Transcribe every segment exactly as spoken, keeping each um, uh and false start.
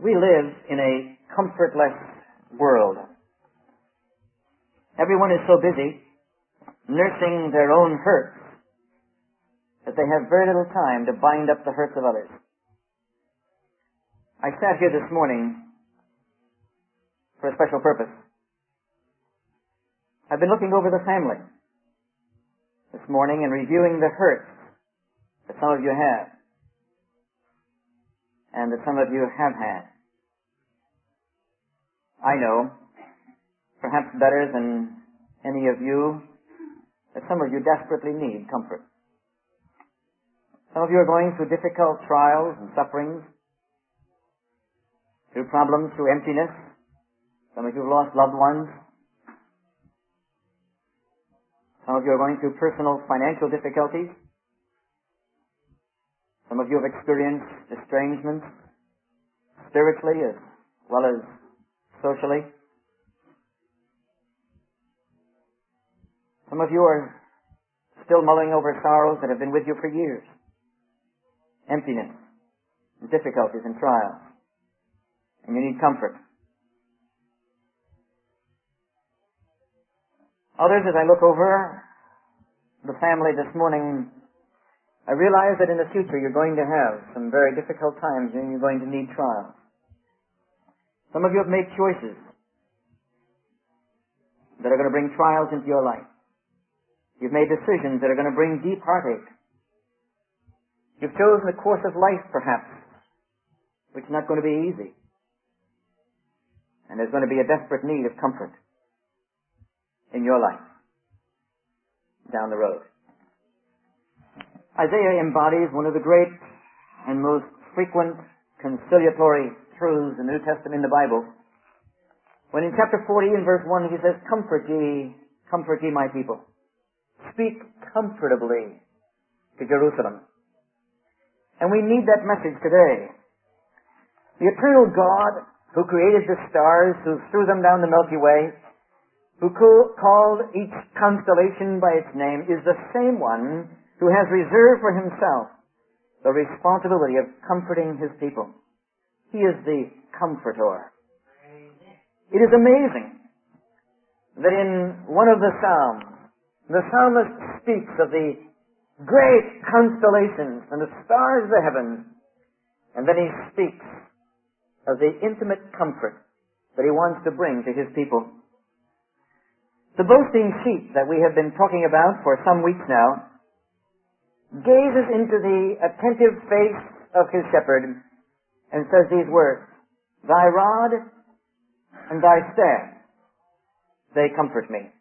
We live in a comfortless world. Everyone is so busy nursing their own hurts that they have very little time to bind up the hurts of others. I sat here this morning for a special purpose. I've been looking over the family this morning and reviewing the hurts that some of you have and that some of you have had. I know, perhaps better than any of you, that some of you desperately need comfort. Some of you are going through difficult trials and sufferings, through problems, through emptiness. Some of you have lost loved ones. Some of you are going through personal financial difficulties. Some of you have experienced estrangement, spiritually as well as socially. Some of you are still mulling over sorrows that have been with you for years. Emptiness, and difficulties and trials. And you need comfort. Others, as I look over the family this morning, I realize that in the future you're going to have some very difficult times and you're going to need trials. Some of you have made choices that are going to bring trials into your life. You've made decisions that are going to bring deep heartache. You've chosen a course of life, perhaps, which is not going to be easy. And there's going to be a desperate need of comfort in your life down the road. Isaiah embodies one of the great and most frequent conciliatory truths in the New Testament in the Bible. When in chapter forty and verse one he says, "Comfort ye, comfort ye my people. Speak comfortably to Jerusalem." And we need that message today. The eternal God who created the stars, who threw them down the Milky Way, who called each constellation by its name, is the same one who has reserved for himself the responsibility of comforting his people. He is the comforter. It is amazing that in one of the Psalms, the psalmist speaks of the great constellations and the stars of the heavens, and then he speaks of the intimate comfort that he wants to bring to his people. The boasting sheep that we have been talking about for some weeks now gazes into the attentive face of his shepherd and says these words, "Thy rod and thy staff, they comfort me."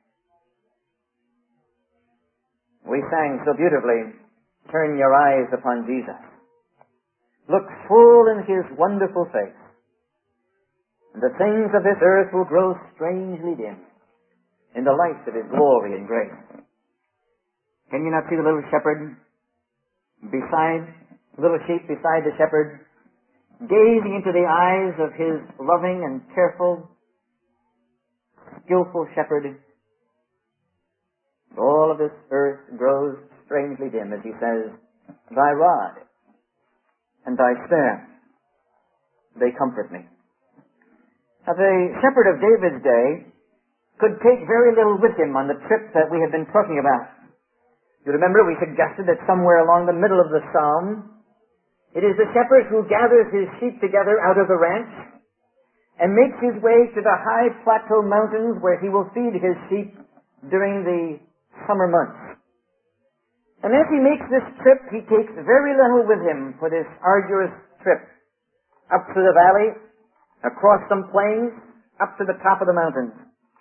We sang so beautifully, "Turn your eyes upon Jesus. Look full in his wonderful face, and the things of this earth will grow strangely dim in the light of his glory and grace." Can you not see the little shepherd beside, the little sheep beside the shepherd, gazing into the eyes of his loving and careful, skillful shepherd? All of this earth grows strangely dim as he says, "Thy rod and thy staff, they comfort me." Now, the shepherd of David's day could take very little with him on the trip that we have been talking about. You remember we suggested that somewhere along the middle of the psalm, it is the shepherd who gathers his sheep together out of the ranch and makes his way to the high plateau mountains where he will feed his sheep during the summer months. And as he makes this trip, he takes very little with him for this arduous trip. Up through the valley, across some plains, up to the top of the mountains.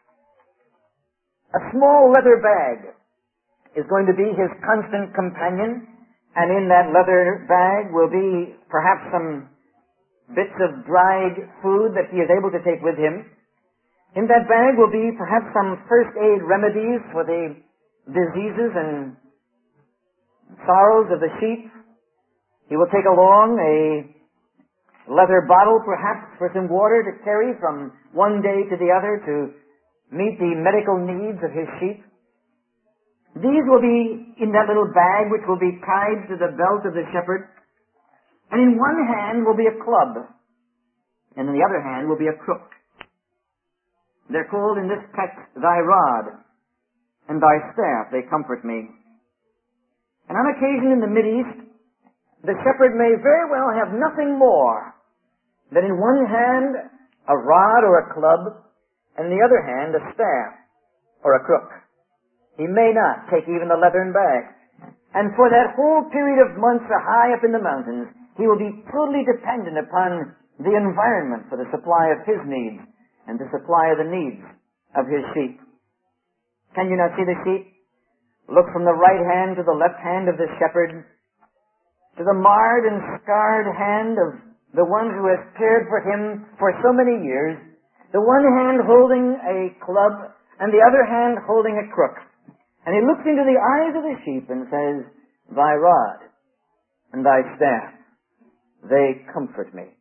A small leather bag is going to be his constant companion, and in that leather bag will be perhaps some bits of dried food that he is able to take with him. In that bag will be perhaps some first aid remedies for the diseases and sorrows of the sheep. He will take along a leather bottle, perhaps, for some water to carry from one day to the other to meet the medical needs of his sheep. These will be in that little bag which will be tied to the belt of the shepherd. And in one hand will be a club. and in the other hand will be a crook. They're called in this text, thy rod and thy staff, they comfort me. And on occasion in the Mideast, the shepherd may very well have nothing more than in one hand a rod or a club, and in the other hand a staff or a crook. He may not take even the leathern bag. And for that whole period of months high up in the mountains, he will be totally dependent upon the environment for the supply of his needs and the supply of the needs of his sheep. Can you not see the sheep? Look from the right hand to the left hand of the shepherd, to the marred and scarred hand of the one who has cared for him for so many years, the one hand holding a club and the other hand holding a crook. And he looks into the eyes of the sheep and says, thy rod and thy staff, they comfort me.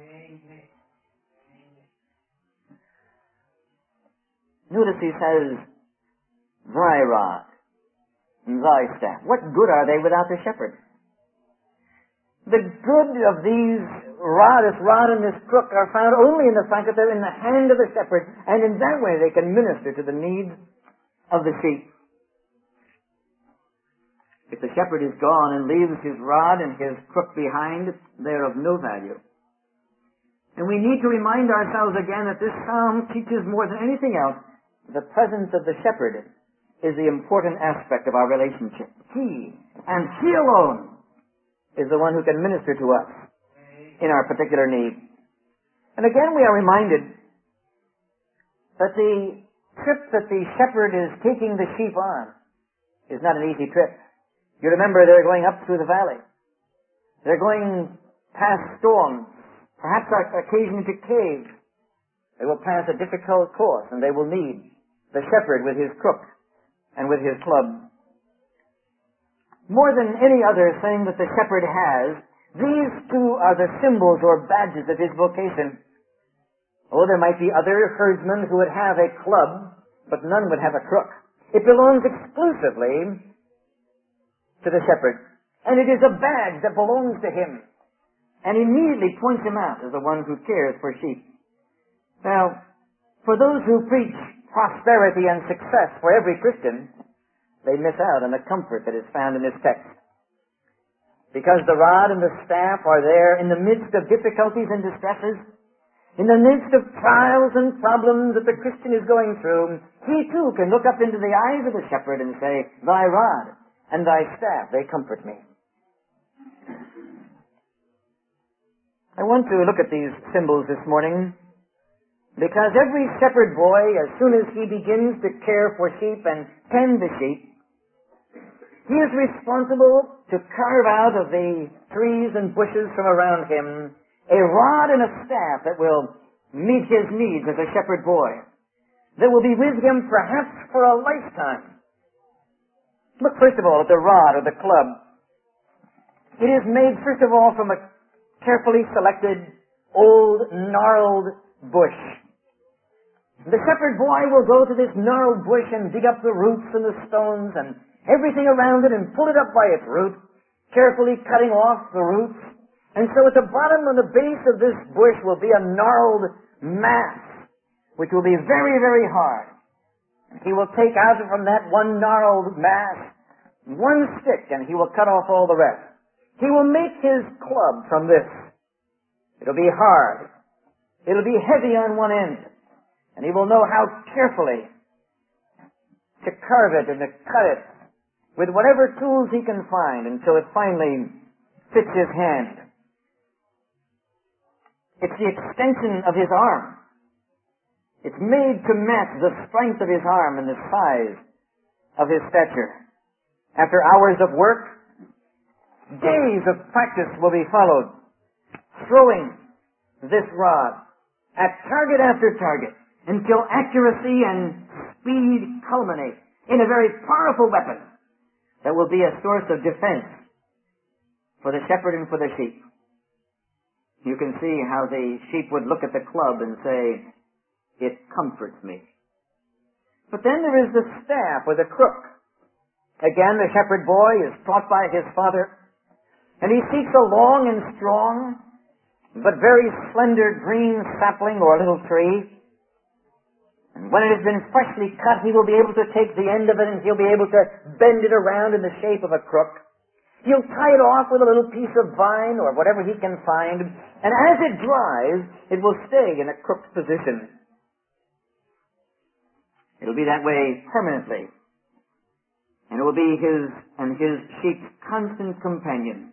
Notice he says, thy rod and thy staff. What good are they without the shepherd? The good of these rod, this rod and this crook are found only in the fact that they're in the hand of the shepherd, and in that way they can minister to the needs of the sheep. If the shepherd is gone and leaves his rod and his crook behind, they're of no value. And we need to remind ourselves again that this psalm teaches more than anything else the presence of the shepherd is the important aspect of our relationship. He, and he alone, is the one who can minister to us in our particular need. And again we are reminded that the trip that the shepherd is taking the sheep on is not an easy trip. You remember they're going up through the valley. They're going past storms, perhaps occasionally to caves. They will pass a difficult course, and they will need the shepherd with his crook and with his club. More than any other thing that the shepherd has, these two are the symbols or badges of his vocation. Oh, there might be other herdsmen who would have a club, but none would have a crook. It belongs exclusively to the shepherd. And it is a badge that belongs to him. And immediately points him out as the one who cares for sheep. Now, for those who preach prosperity and success for every Christian, they miss out on the comfort that is found in this text. Because the rod and the staff are there in the midst of difficulties and distresses, in the midst of trials and problems that the Christian is going through, he too can look up into the eyes of the shepherd and say, thy rod and thy staff, they comfort me. I want to look at these symbols this morning because every shepherd boy, as soon as he begins to care for sheep and tend the sheep, he is responsible to carve out of the trees and bushes from around him a rod and a staff that will meet his needs as a shepherd boy, that will be with him perhaps for a lifetime. Look first of all at the rod or the club. It is made first of all from a carefully selected, old, gnarled bush. The shepherd boy will go to this gnarled bush and dig up the roots and the stones and everything around it and pull it up by its root, carefully cutting off the roots. And so at the bottom and the base of this bush will be a gnarled mass, which will be very, very hard. He will take out from that one gnarled mass one stick and he will cut off all the rest. He will make his club from this. It'll be hard. It'll be heavy on one end. And he will know how carefully to carve it and to cut it with whatever tools he can find until it finally fits his hand. It's the extension of his arm. It's made to match the strength of his arm and the size of his stature. After hours of work, days of practice will be followed, throwing this rod at target after target until accuracy and speed culminate in a very powerful weapon that will be a source of defense for the shepherd and for the sheep. You can see how the sheep would look at the club and say, it comforts me. But then there is the staff or the crook. Again, the shepherd boy is taught by his father, and he seeks a long and strong, but very slender green sapling or little tree. And when it has been freshly cut, he will be able to take the end of it and he'll be able to bend it around in the shape of a crook. He'll tie it off with a little piece of vine or whatever he can find, and as it dries, it will stay in a crooked position. It'll be that way permanently. And it will be his and his sheep's constant companion.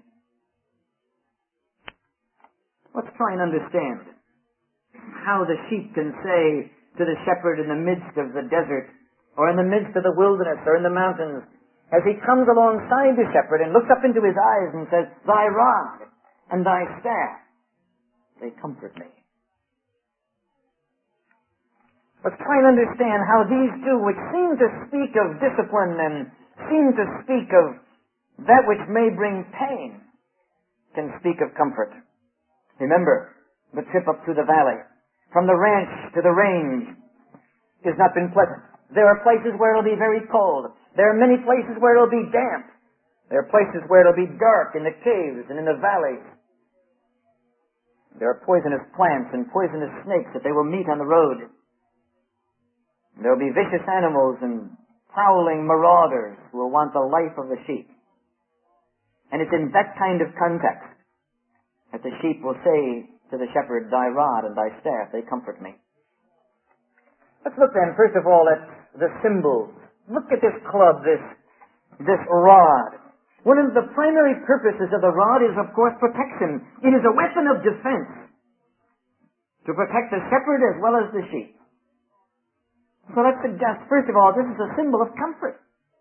Let's try and understand how the sheep can say to the shepherd in the midst of the desert, or in the midst of the wilderness, or in the mountains, as he comes alongside the shepherd and looks up into his eyes and says, "Thy rod and thy staff, they comfort me." Let's try and understand how these two, which seem to speak of discipline and seem to speak of that which may bring pain, can speak of comfort. Remember, the trip up through the valley, from the ranch to the range, has not been pleasant. There are places where it'll be very cold. There are many places where it'll be damp. There are places where it'll be dark in the caves and in the valleys. There are poisonous plants and poisonous snakes that they will meet on the road. There will be vicious animals and prowling marauders who will want the life of the sheep. And it's in that kind of context that the sheep will say to the shepherd, "Thy rod and thy staff, they comfort me." Let's look then, first of all, at the symbols. Look at this club, this, this rod. One of the primary purposes of the rod is, of course, protection. It is a weapon of defense to protect the shepherd as well as the sheep. So let's suggest, first of all, this is a symbol of comfort.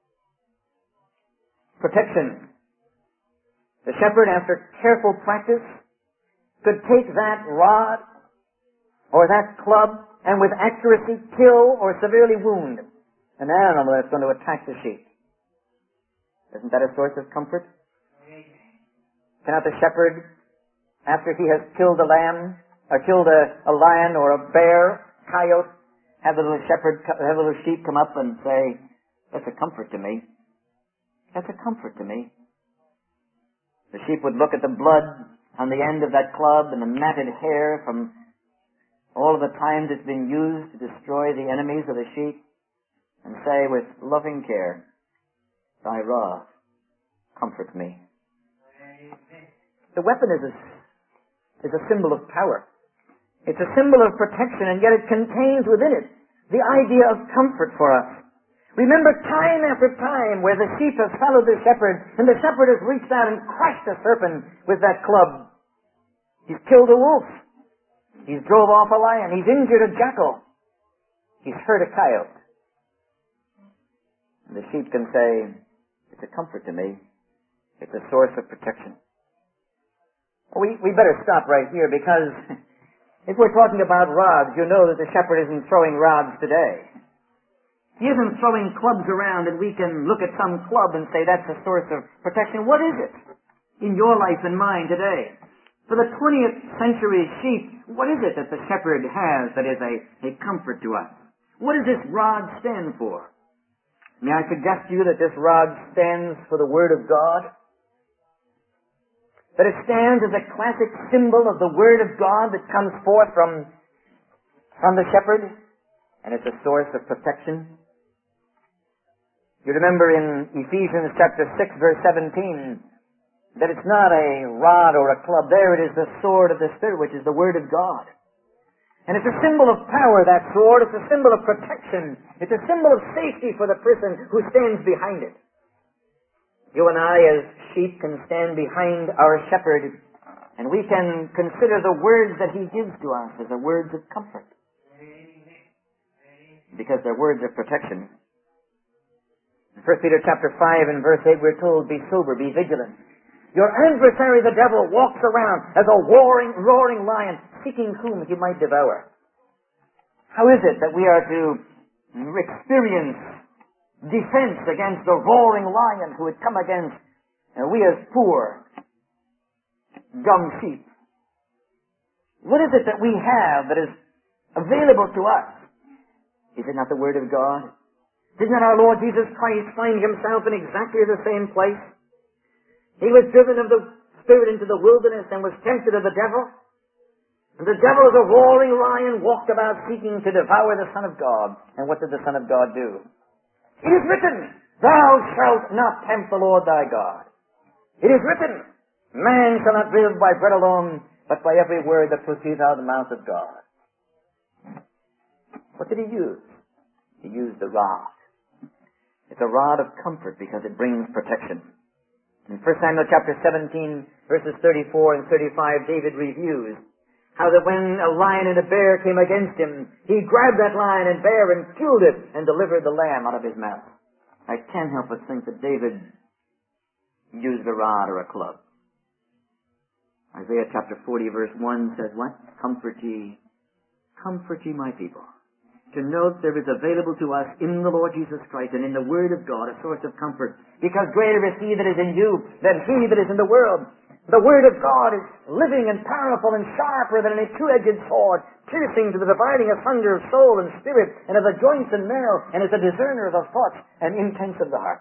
Protection. The shepherd, after careful practice, could take that rod or that club and with accuracy kill or severely wound an animal that's going to attack the sheep. Isn't that a source of comfort? Cannot the shepherd, after he has killed a lamb, or killed a, a lion or a bear, coyote, have the little shepherd, have the little sheep come up and say, "That's a comfort to me. That's a comfort to me." The sheep would look at the blood on the end of that club and the matted hair from all of the times it's been used to destroy the enemies of the sheep and say with loving care, "Thy rod comforts me." The weapon is a, is a symbol of power. It's a symbol of protection, and yet it contains within it the idea of comfort for us. Remember time after time where the sheep have followed the shepherd, and the shepherd has reached out and crushed a serpent with that club. He's killed a wolf. He's drove off a lion. He's injured a jackal. He's hurt a coyote. And the sheep can say, "It's a comfort to me. It's a source of protection." We, we better stop right here, because if we're talking about rods, you know that the shepherd isn't throwing rods today. He isn't throwing clubs around and we can look at some club and say that's a source of protection. What is it in your life and mine today? For the twentieth century sheep, what is it that the shepherd has that is a, a comfort to us? What does this rod stand for? May I suggest to you that this rod stands for the Word of God? That it stands as a classic symbol of the Word of God that comes forth from, from the shepherd, and it's a source of protection. You remember in Ephesians chapter six, verse seventeen, that it's not a rod or a club. There it is, the sword of the Spirit, which is the Word of God. And it's a symbol of power, that sword. It's a symbol of protection. It's a symbol of safety for the person who stands behind it. You and I, as sheep, can stand behind our shepherd, and we can consider the words that he gives to us as the words of comfort, because they're words of protection. In First Peter chapter five and verse eight, we're told, "Be sober, be vigilant. Your adversary, the devil, walks around as a roaring, roaring lion, seeking whom he might devour." How is it that we are to experience defense against the roaring lion who would come against uh, we as poor, dumb sheep? What is it that we have that is available to us? Is it not the Word of God? Did not our Lord Jesus Christ find himself in exactly the same place? He was driven of the Spirit into the wilderness and was tempted of the devil. And the devil as a roaring lion walked about seeking to devour the Son of God. And what did the Son of God do? It is written, thou shalt not tempt the Lord thy God. It is written, man shall not live by bread alone, but by every word that proceeds out of the mouth of God. What did he use? He used the rod. It's a rod of comfort because it brings protection. In First Samuel chapter seventeen, verses thirty-four and thirty-five, David reviews how that when a lion and a bear came against him, he grabbed that lion and bear and killed it and delivered the lamb out of his mouth. I can't help but think that David used a rod or a club. Isaiah chapter forty, verse one says what? Comfort ye, comfort ye my people. To know that there is available to us in the Lord Jesus Christ and in the Word of God a source of comfort. Because greater is He that is in you than he that is in the world. The Word of God is living and powerful and sharper than any two-edged sword, piercing to the dividing asunder of soul and spirit and of the joints and marrow, and is a discerner of the thoughts and intents of the heart.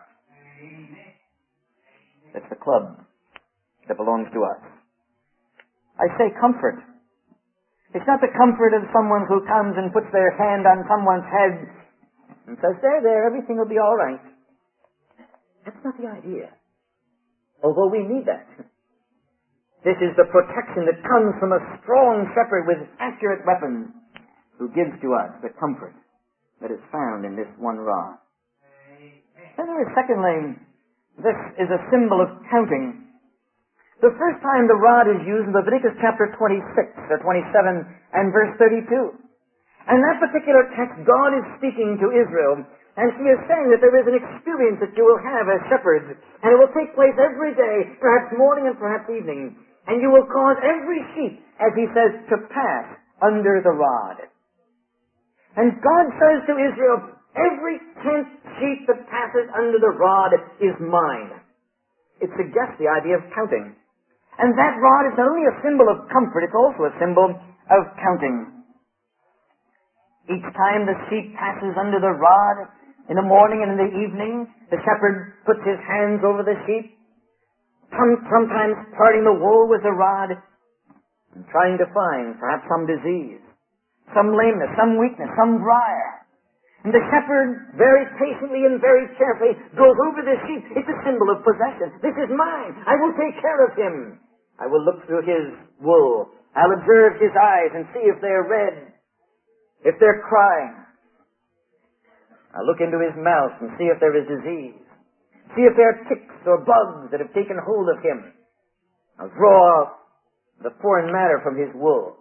That's the club that belongs to us. I say comfort. It's not the comfort of someone who comes and puts their hand on someone's head and says, there, there, everything will be all right. That's not the idea. Although we need that. This is the protection that comes from a strong shepherd with accurate weapons who gives to us the comfort that is found in this one rod. And there is, secondly, this is a symbol of counting. The first time the rod is used in Leviticus chapter twenty-six or twenty-seven and verse thirty-two. And that particular text, God is speaking to Israel, and she is saying that there is an experience that you will have as shepherds, and it will take place every day, perhaps morning and perhaps evening, and you will cause every sheep, as he says, to pass under the rod. And God says to Israel, every tenth sheep that passes under the rod is mine. It suggests the idea of counting. And that rod is not only a symbol of comfort, it's also a symbol of counting. Each time the sheep passes under the rod, in the morning and in the evening, the shepherd puts his hands over the sheep, sometimes parting the wool with the rod, and trying to find perhaps some disease, some lameness, some weakness, some briar. And the shepherd, very patiently and very carefully, goes over the sheep. It's a symbol of possession. This is mine. I will take care of him. I will look through his wool. I'll observe his eyes and see if they're red, if they're crying. I'll look into his mouth and see if there is disease. See if there are ticks or bugs that have taken hold of him. I'll draw the foreign matter from his wool.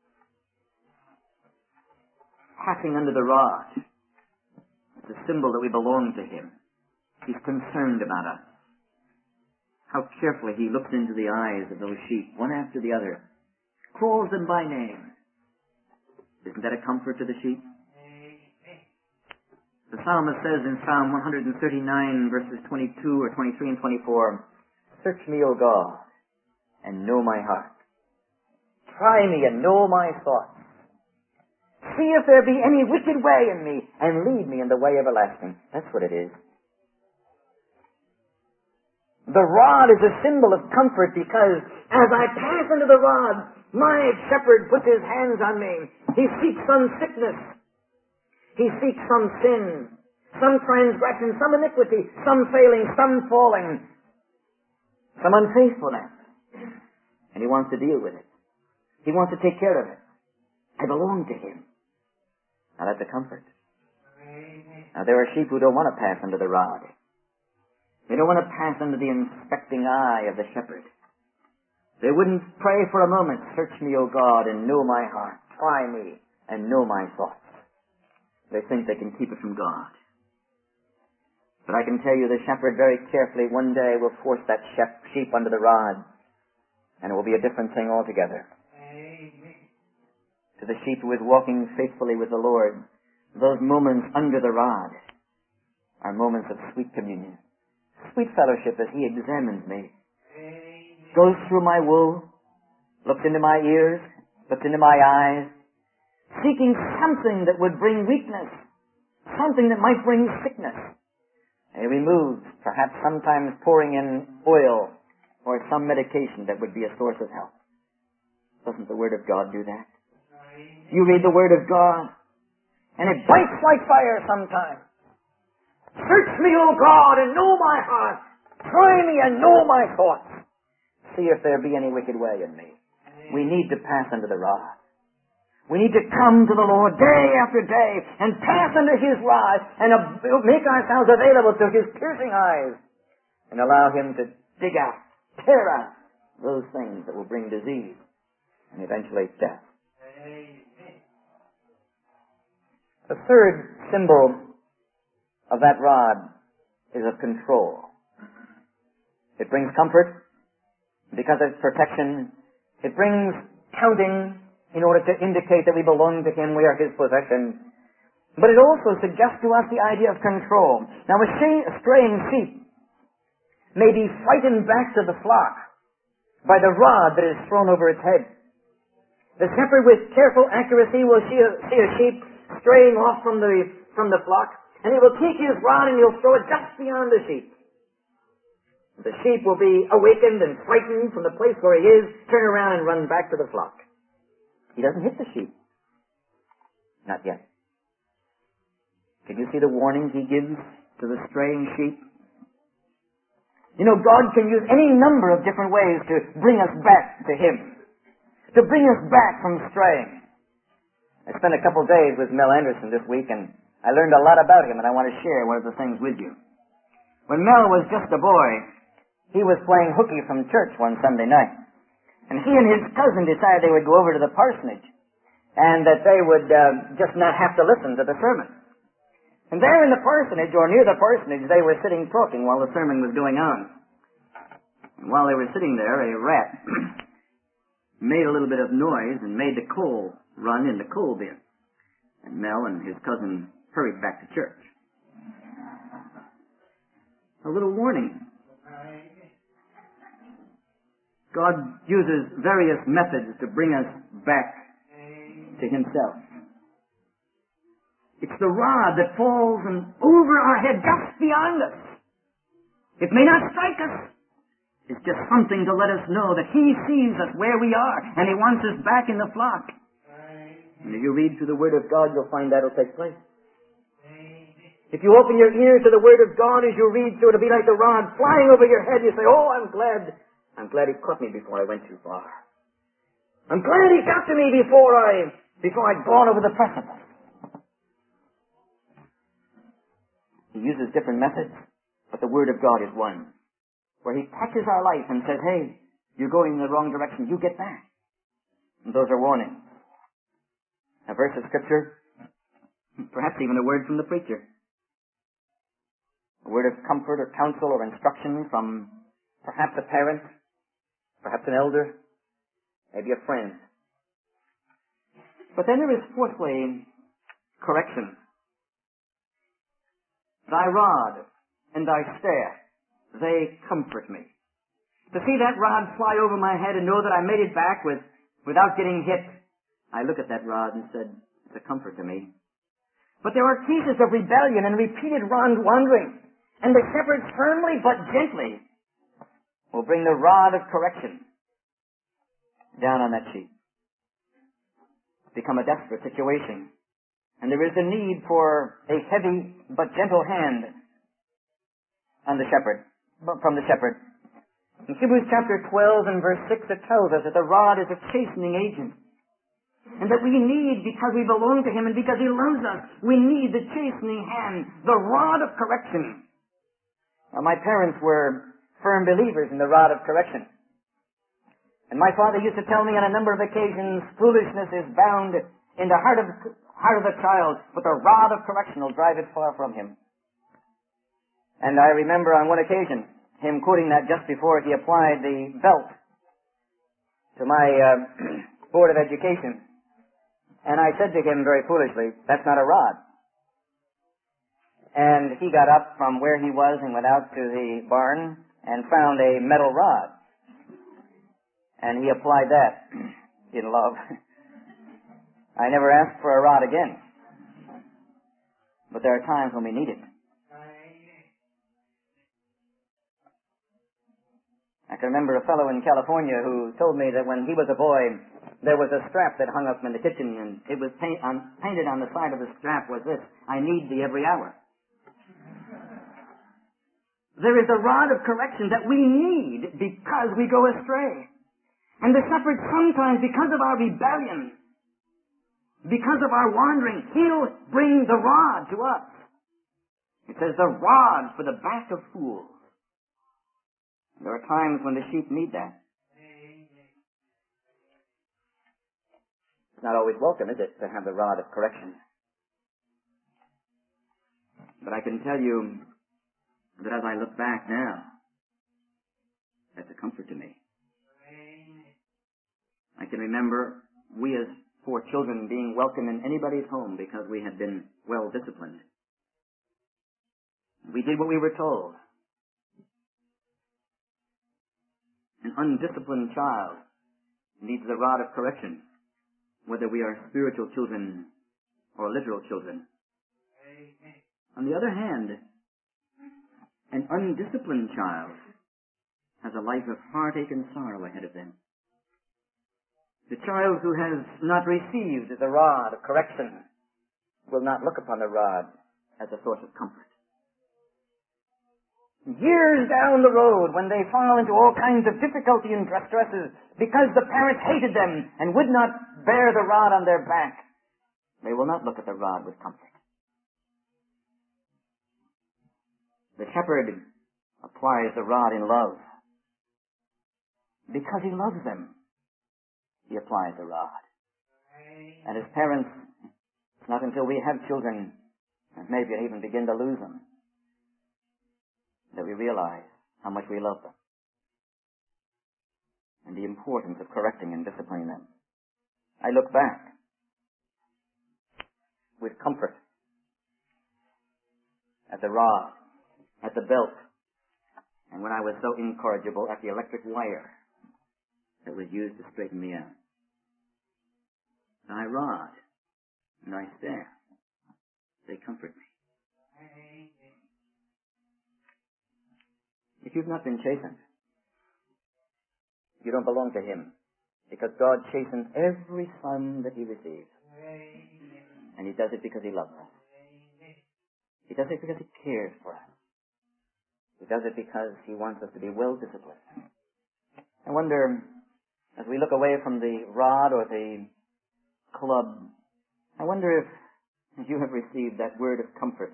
Passing under the rod. It's a symbol that we belong to him. He's concerned about us. How carefully he looks into the eyes of those sheep, one after the other. Calls them by name. Isn't that a comfort to the sheep? The psalmist says in Psalm one thirty-nine, verses twenty-two or twenty-three and twenty-four, search me, O God, and know my heart. Try me and know my thoughts. See if there be any wicked way in me, and lead me in the way everlasting. That's what it is. The rod is a symbol of comfort because as I pass under the rod, my shepherd puts his hands on me. He seeks some sickness. He seeks some sin, some transgression, some iniquity, some failing, some falling, some unfaithfulness. And he wants to deal with it. He wants to take care of it. I belong to him. Now that's a comfort. Now there are sheep who don't want to pass under the rod. They don't want to pass under the inspecting eye of the shepherd. They wouldn't pray for a moment, search me, O God, and know my heart. Try me and know my thoughts. They think they can keep it from God. But I can tell you the shepherd very carefully one day will force that sheep under the rod, and it will be a different thing altogether. Amen. To the sheep who is walking faithfully with the Lord, those moments under the rod are moments of sweet communion. Sweet fellowship as he examines me. Amen. Goes through my wool, looks into my ears, looks into my eyes, seeking something that would bring weakness, something that might bring sickness. And he removes, perhaps sometimes pouring in oil or some medication that would be a source of help. Doesn't the Word of God do that? You read the Word of God, and it bites like fire sometimes. Search me, O God, and know my heart. Try me and know my thoughts. See if there be any wicked way in me. We need to pass under the rod. We need to come to the Lord day after day and pass under His rod and make ourselves available to His piercing eyes and allow Him to dig out, tear out those things that will bring disease and eventually death. The third symbol of that rod is of control. It brings comfort because of its protection. It brings counting in order to indicate that we belong to Him, we are His possession. But it also suggests to us the idea of control. Now, a straying sheep may be frightened back to the flock by the rod that is thrown over its head. The shepherd, with careful accuracy, will see a, see a sheep straying off from the, from the flock, and he will take his rod and he'll throw it just beyond the sheep. The sheep will be awakened and frightened from the place where he is, turn around and run back to the flock. He doesn't hit the sheep. Not yet. Can you see the warnings he gives to the straying sheep? You know, God can use any number of different ways to bring us back to Him. To bring us back from straying. I spent a couple of days with Mel Anderson this week, and I learned a lot about him, and I want to share one of the things with you. When Mel was just a boy, he was playing hooky from church one Sunday night. And he and his cousin decided they would go over to the parsonage and that they would uh, just not have to listen to the sermon. And there in the parsonage, or near the parsonage, they were sitting talking while the sermon was going on. And while they were sitting there, a rat made a little bit of noise and made the coal run in the coal bin. And Mel and his cousin hurried back to church. A little warning. God uses various methods to bring us back to Himself. It's the rod that falls and over our head, just beyond us. It may not strike us. It's just something to let us know that He sees us where we are, and He wants us back in the flock. And if you read through the Word of God, you'll find that will take place. If you open your ear to the Word of God as you read through, it'll be like the rod flying over your head. You say, oh, I'm glad I'm glad He caught me before I went too far. I'm glad He got to me before I, before I'd gone over the precipice. He uses different methods, but the Word of God is one, where He touches our life and says, hey, you're going in the wrong direction, you get back. And those are warnings. A verse of Scripture, perhaps even a word from the preacher. A word of comfort or counsel or instruction from perhaps a parent, perhaps an elder, maybe a friend. But then there is fourthly, correction. Thy rod and thy staff, they comfort me. To see that rod fly over my head and know that I made it back with, without getting hit, I look at that rod and said, it's a comfort to me. But there are cases of rebellion and repeated wandering, and the shepherd firmly but gently will bring the rod of correction down on that sheep. Become a desperate situation. And there is the need for a heavy but gentle hand on the shepherd, from the shepherd. In Hebrews chapter twelve and verse six, it tells us that the rod is a chastening agent. And that we need, because we belong to Him and because He loves us, we need the chastening hand, the rod of correction. Now, my parents were firm believers in the rod of correction. And my father used to tell me on a number of occasions, foolishness is bound in the heart of, heart of the child, but the rod of correction will drive it far from him. And I remember on one occasion, him quoting that just before he applied the belt to my uh, Board of Education. And I said to him very foolishly, that's not a rod. And he got up from where he was and went out to the barn and found a metal rod. And he applied that in love. I never asked for a rod again. But there are times when we need it. I can remember a fellow in California who told me that when he was a boy, There was a strap that hung up in the kitchen, and it was paint, on, painted on the side of the strap was this: I need thee every hour. There is a rod of correction that we need because we go astray. And the shepherd sometimes, because of our rebellion, because of our wandering, he'll bring the rod to us. It says, the rod for the back of fools. There are times when the sheep need that. It's not always welcome, is it, to have the rod of correction? But I can tell you that as I look back now, that's a comfort to me. I can remember we as four children being welcome in anybody's home because we had been well disciplined. We did what we were told. An undisciplined child needs the rod of correction, whether we are spiritual children or literal children. On the other hand, an undisciplined child has a life of heartache and sorrow ahead of them. The child who has not received the rod of correction will not look upon the rod as a source of comfort. Years down the road, when they fall into all kinds of difficulty and distresses because the parents hated them and would not bear the rod on their back, they will not look at the rod with comfort. The shepherd applies the rod in love. Because he loves them, he applies the rod. And as parents, it's not until we have children, and maybe even begin to lose them, that we realize how much we love them and the importance of correcting and disciplining them. I look back with comfort at the rod, at the belt, and when I was so incorrigible, at the electric wire that was used to straighten me out. Thy rod and thy staff, they comfort me. If you've not been chastened, you don't belong to him, because God chastens every son that he receives. And he does it because he loves us. He does it because he cares for us. He does it because he wants us to be well disciplined. I wonder, as we look away from the rod or the club, I wonder if you have received that word of comfort,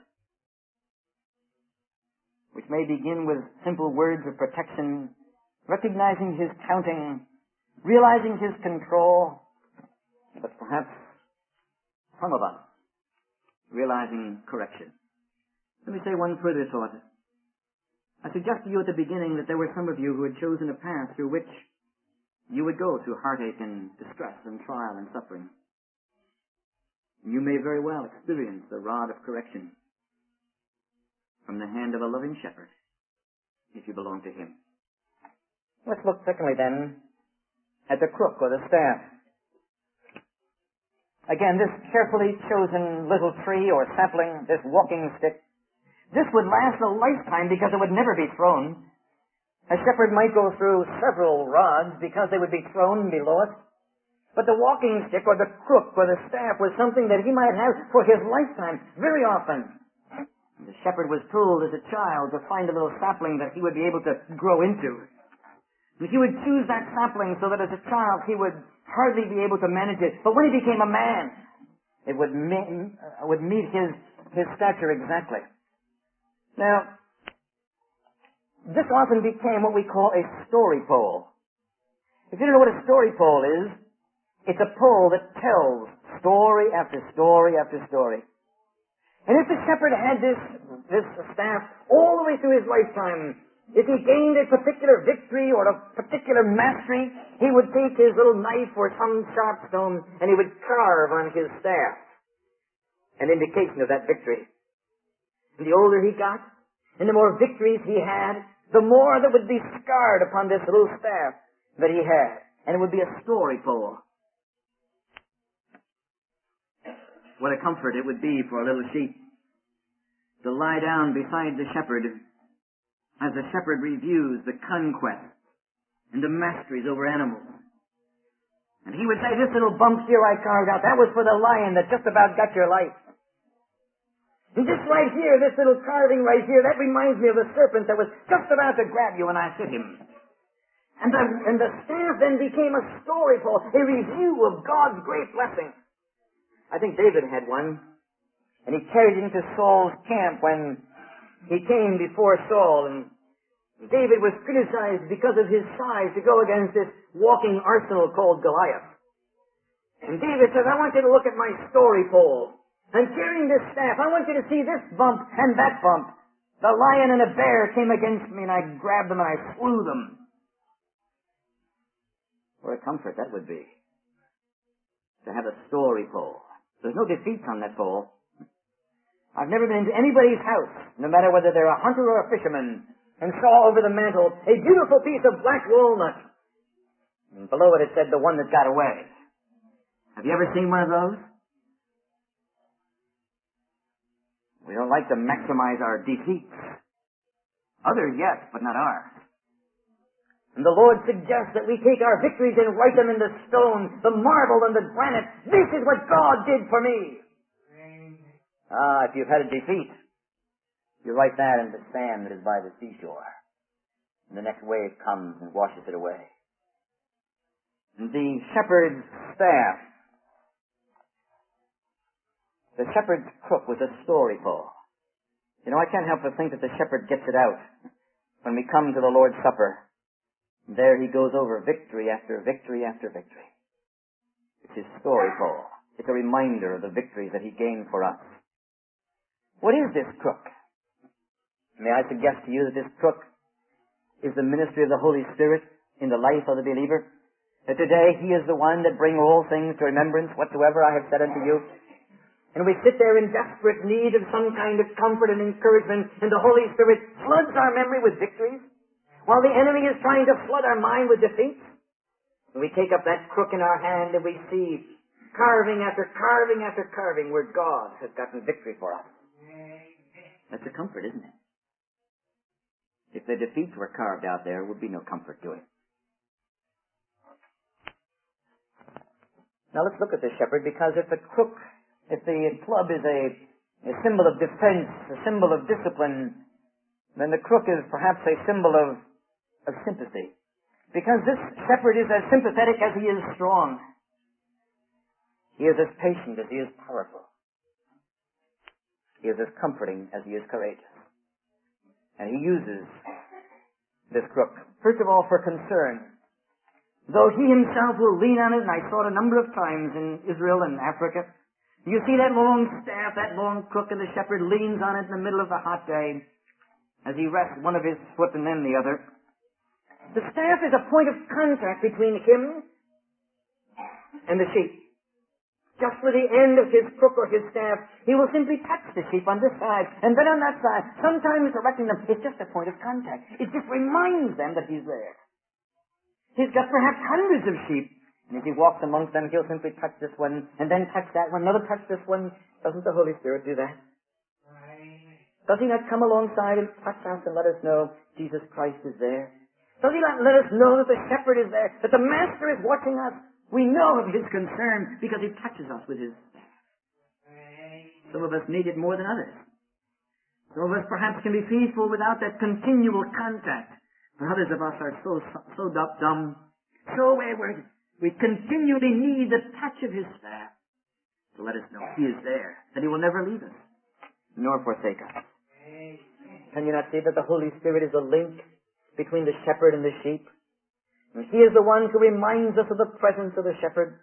which may begin with simple words of protection, recognizing his counting, realizing his control, but perhaps some of us realizing correction. Let me say one further thought. I suggest to you at the beginning that there were some of you who had chosen a path through which you would go through heartache and distress and trial and suffering. You may very well experience the rod of correction from the hand of a loving shepherd if you belong to him. Let's look secondly then at the crook or the staff. Again, this carefully chosen little tree or sapling, this walking stick, this would last a lifetime because it would never be thrown. A shepherd might go through several rods because they would be thrown below it. But the walking stick or the crook or the staff was something that he might have for his lifetime very often. The shepherd was told as a child to find a little sapling that he would be able to grow into. And he would choose that sapling so that as a child he would hardly be able to manage it. But when he became a man, it would meet, uh, would meet his, his stature exactly. Now, this often became what we call a story pole. If you don't know what a story pole is, it's a pole that tells story after story after story. And if the shepherd had this, this staff all the way through his lifetime, if he gained a particular victory or a particular mastery, he would take his little knife or some sharp stone and he would carve on his staff an indication of that victory. And the older he got, and the more victories he had, the more that would be scarred upon this little staff that he had. And it would be a story pole. What a comfort it would be for a little sheep to lie down beside the shepherd as the shepherd reviews the conquest and the masteries over animals. And he would say, this little bump here I carved out, that was for the lion that just about got your life. And this right here, this little carving right here, that reminds me of the serpent that was just about to grab you when I hit him. And the, and the staff then became a story pole, a review of God's great blessing. I think David had one, and he carried it into Saul's camp when he came before Saul, and David was criticized because of his size to go against this walking arsenal called Goliath. And David says, I want you to look at my story pole. I'm carrying this staff. I want you to see this bump and that bump. The lion and a bear came against me, and I grabbed them and I slew them. What a comfort that would be, to have a story pole. There's no defeats on that pole. I've never been into anybody's house, no matter whether they're a hunter or a fisherman, and saw over the mantel a beautiful piece of black walnut. And below it it said, the one that got away. Have you ever seen one of those? We don't like to maximize our defeats. Others, yes, but not ours. And the Lord suggests that we take our victories and write them in the stone, the marble and the granite. This is what God did for me. Ah, if you've had a defeat, you write that in the sand that is by the seashore. And the next wave comes and washes it away. And the shepherd's staff, the shepherd's crook was a story pole. You know, I can't help but think that the shepherd gets it out when we come to the Lord's Supper. There he goes over victory after victory after victory. It's his story pole. It's a reminder of the victories that he gained for us. What is this crook? May I suggest to you that this crook is the ministry of the Holy Spirit in the life of the believer? That today he is the one that brings all things to remembrance whatsoever I have said unto you. And we sit there in desperate need of some kind of comfort and encouragement, and the Holy Spirit floods our memory with victories, while the enemy is trying to flood our mind with defeats. And we take up that crook in our hand and we see carving after carving after carving where God has gotten victory for us. That's a comfort, isn't it? If the defeats were carved out there, there would be no comfort to it. Now let's look at the shepherd, because if the crook, if the club is a, a symbol of defense, a symbol of discipline, then the crook is perhaps a symbol of, of sympathy. Because this shepherd is as sympathetic as he is strong. He is as patient as he is powerful. He is as comforting as he is courageous. And he uses this crook, first of all, for concern. Though he himself will lean on it, and I saw it a number of times in Israel and Africa. You see that long staff, that long crook, and the shepherd leans on it in the middle of the hot day as he rests one of his foot and then the other. The staff is a point of contact between him and the sheep. Just with the end of his crook or his staff, he will simply touch the sheep on this side and then on that side, sometimes directing them. It's just a point of contact. It just reminds them that he's there. He's got perhaps hundreds of sheep, and as he walks amongst them, he'll simply touch this one and then touch that one, another touch this one. Doesn't the Holy Spirit do that? Does he not come alongside and touch us and let us know Jesus Christ is there? Does he not let us know that the shepherd is there, that the master is watching us? We know of his concern because he touches us with his staff. Some of us need it more than others. Some of us perhaps can be faithful without that continual contact. But others of us are so, so dumb, so wayward. We continually need the touch of his staff to let us know he is there, that he will never leave us, nor forsake us. Can you not see that the Holy Spirit is a link between the shepherd and the sheep? And he is the one who reminds us of the presence of the shepherd.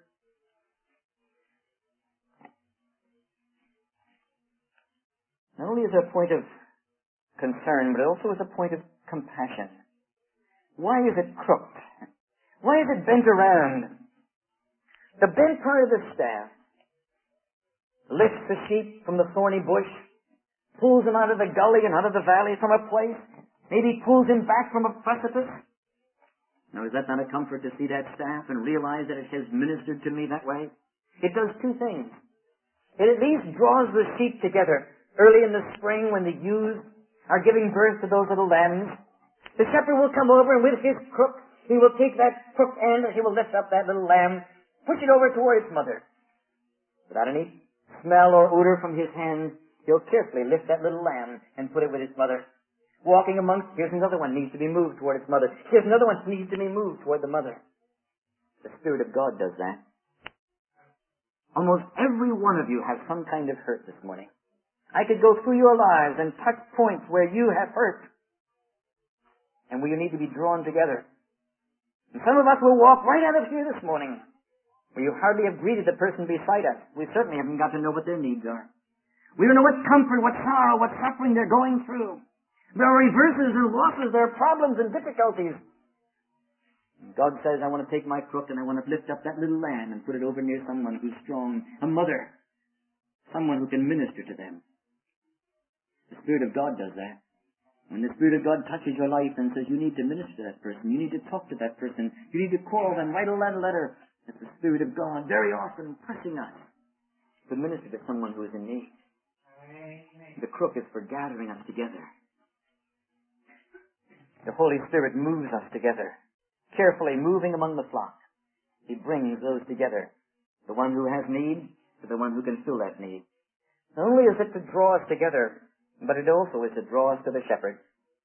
Not only is it a point of concern, but it also is a point of compassion. Why is it crooked? Why is it bent around? The bent part of the staff lifts the sheep from the thorny bush, pulls him out of the gully and out of the valley from a place, maybe pulls him back from a precipice. Now, is that not a comfort to see that staff and realize that it has ministered to me that way? It does two things. It at least draws the sheep together early in the spring when the ewes are giving birth to those little lambs. The shepherd will come over, and with his crook, he will take that crook end and he will lift up that little lamb push it over toward its mother. Without any smell or odor from his hands, he'll carefully lift that little lamb and put it with its mother. Walking amongst, here's another one needs to be moved toward its mother. Here's another one needs to be moved toward the mother. The Spirit of God does that. Almost every one of you has some kind of hurt this morning. I could go through your lives and touch points where you have hurt and where you need to be drawn together. And some of us will walk right out of here this morning where you hardly have greeted the person beside us. We certainly haven't got to know what their needs are. We don't know what comfort, what sorrow, what suffering they're going through. There are reverses and losses. There are problems and difficulties. And God says, I want to take my crook and I want to lift up that little lamb and put it over near someone who's strong, a mother, someone who can minister to them. The Spirit of God does that. When the Spirit of God touches your life and says, you need to minister to that person, you need to talk to that person, you need to call them, write a letter, it's the Spirit of God very often pressing us to minister to someone who is in need. The crook is for gathering us together. The Holy Spirit moves us together, carefully moving among the flock. He brings those together, the one who has need to the one who can fill that need. Not only is it to draw us together, but it also is to draw us to the shepherd.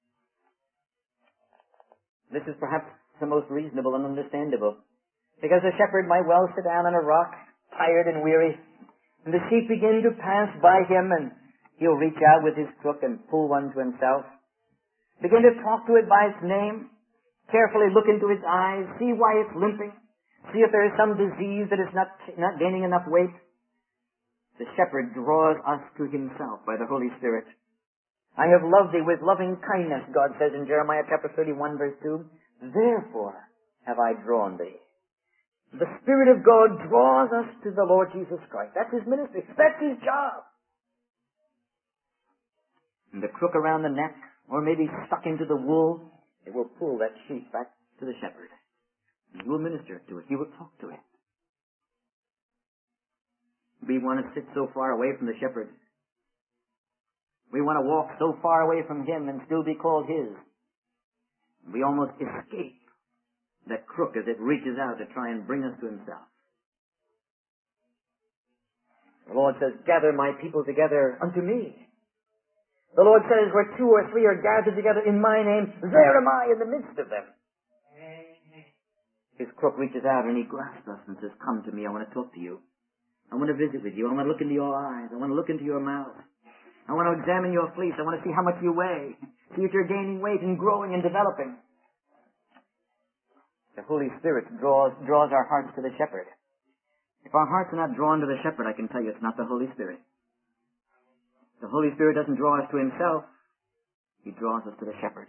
This is perhaps the most reasonable and understandable, because the shepherd might well sit down on a rock, tired and weary, and the sheep begin to pass by him, and he'll reach out with his crook and pull one to himself. Begin to talk to it by its name, carefully look into its eyes, see why it's limping, see if there is some disease that is not, not gaining enough weight. The shepherd draws us to himself by the Holy Spirit. I have loved thee with loving kindness, God says in Jeremiah chapter thirty-one, verse two. Therefore have I drawn thee. The Spirit of God draws us to the Lord Jesus Christ. That's his ministry. That's his job. And the crook around the neck, or maybe stuck into the wool, it will pull that sheep back to the shepherd. He will minister to it. He will talk to it. We want to sit so far away from the shepherd. We want to walk so far away from him and still be called his. We almost escape that crook as it reaches out to try and bring us to himself. The Lord says, gather my people together unto me. The Lord says, where two or three are gathered together in my name, there am I in the midst of them. His crook reaches out and he grasps us and says, come to me, I want to talk to you. I want to visit with you. I want to look into your eyes. I want to look into your mouth. I want to examine your fleece. I want to see how much you weigh. See if you're gaining weight and growing and developing. The Holy Spirit draws, draws our hearts to the shepherd. If our hearts are not drawn to the shepherd, I can tell you it's not the Holy Spirit. The Holy Spirit doesn't draw us to himself. He draws us to the shepherd.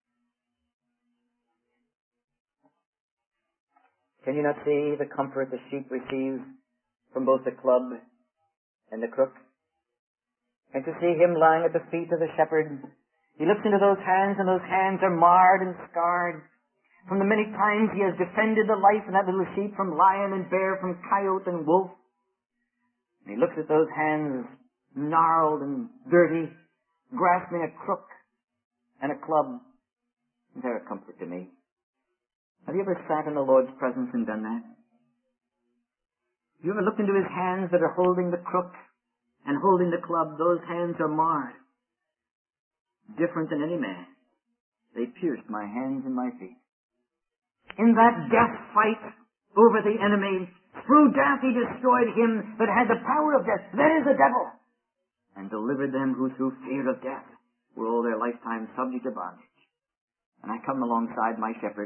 Can you not see the comfort the sheep receives from both the club and the crook? And to see him lying at the feet of the shepherd, he looks into those hands, and those hands are marred and scarred from the many times he has defended the life of that little sheep from lion and bear, from coyote and wolf. And he looks at those hands, gnarled and dirty, grasping a crook and a club. They're a comfort to me. Have you ever sat in the Lord's presence and done that? Have you ever looked into his hands that are holding the crook and holding the club? Those hands are marred, different than any man. They pierced my hands and my feet. In that death fight over the enemy, through death he destroyed him that had the power of death, that is the devil, and delivered them who through fear of death were all their lifetime subject to bondage. And I come alongside my shepherd,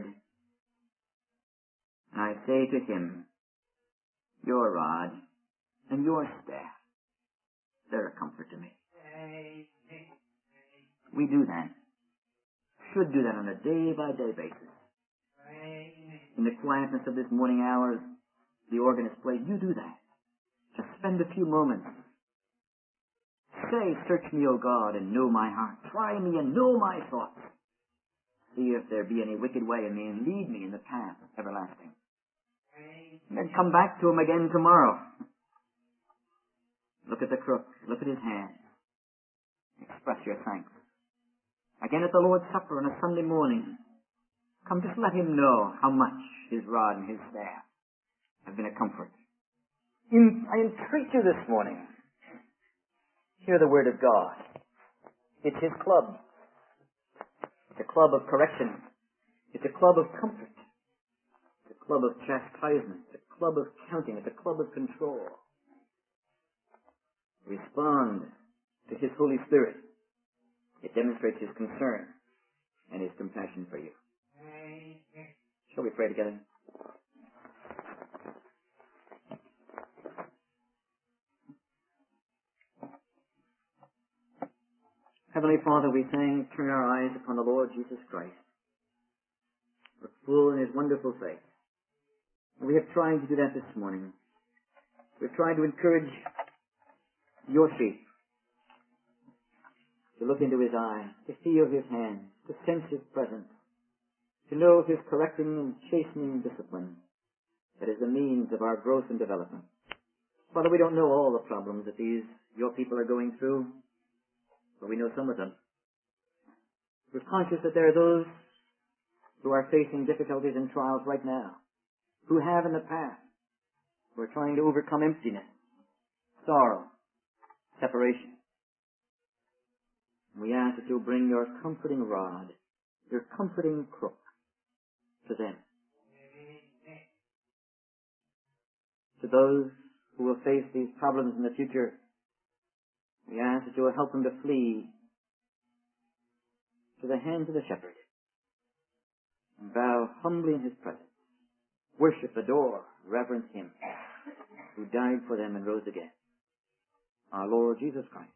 and I say to him, your rod and your staff, they're a comfort to me. We do that. Should do that on a day-by-day basis. In the quietness of this morning hour, the organist plays, you do that. Just spend a few moments. Say, search me, O God, and know my heart. Try me and know my thoughts. See if there be any wicked way in me, and lead me in the path everlasting. And then come back to him again tomorrow. Look at the crook. Look at his hands. Express your thanks. Again at the Lord's Supper on a Sunday morning, come just let him know how much his rod and his staff have been a comfort. In, I entreat you this morning, hear the word of God. It's His club. It's a club of correction. It's a club of comfort. It's a club of chastisement. It's a club of counting. It's a club of control. Respond to His Holy Spirit. It demonstrates His concern and His compassion for you. Shall we pray together? Heavenly Father, we thank, turn our eyes upon the Lord Jesus Christ. We're full in His wonderful faith. We have tried to do that this morning. We've tried to encourage your sheep to look into His eyes, to feel His hand, to sense His presence, to know His correcting and chastening discipline that is the means of our growth and development. Father, we don't know all the problems that these, your people are going through, but we know some of them. We're conscious that there are those who are facing difficulties and trials right now, who have in the past, who are trying to overcome emptiness, sorrow, separation. We ask that you'll bring your comforting rod, your comforting crook to them. To those who will face these problems in the future, we ask that you will help them to flee to the hands of the shepherd and bow humbly in His presence, worship, adore, reverence Him who died for them and rose again, our Lord Jesus Christ.